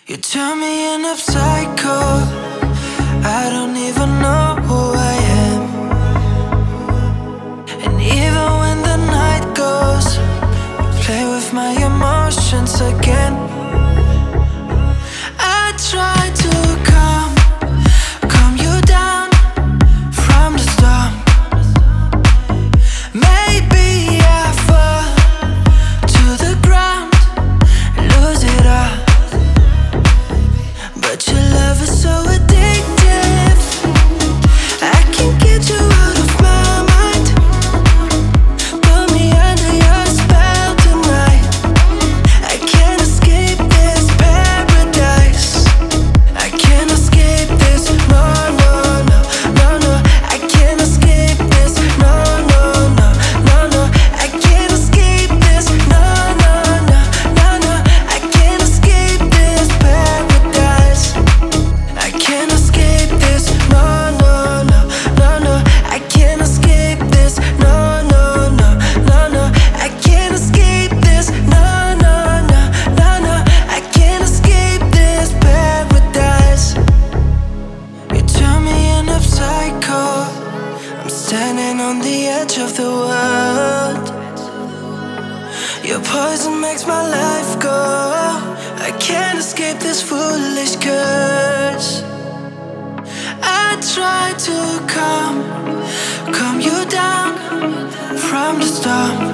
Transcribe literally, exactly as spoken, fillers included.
You turn me into psycho. I don't even know who I am. And even when the night goes, you play with my emotions again. I try to calm, calm you down from the storm. Maybe I fall to the ground and lose it all. But your love is so addictive, I can't get you out of my mind. Put me under your spell tonight. I can't escape this paradise. I can't escape this, no, no, no, no, no. I can't escape this, no, no, no, no, no. I can't escape this, no, no, no, no, no. I can't escape this paradise. I can't escape this, no, no, no, no, no. I can't escape this, no, no, no, no, no. I can't escape this, no, no, no, no, no. I can't escape this paradise. You turn me into psycho. I'm standing on the edge of the world. Your poison makes my life go. I can't escape this foolish curse. I try to calm, calm you down from the storm.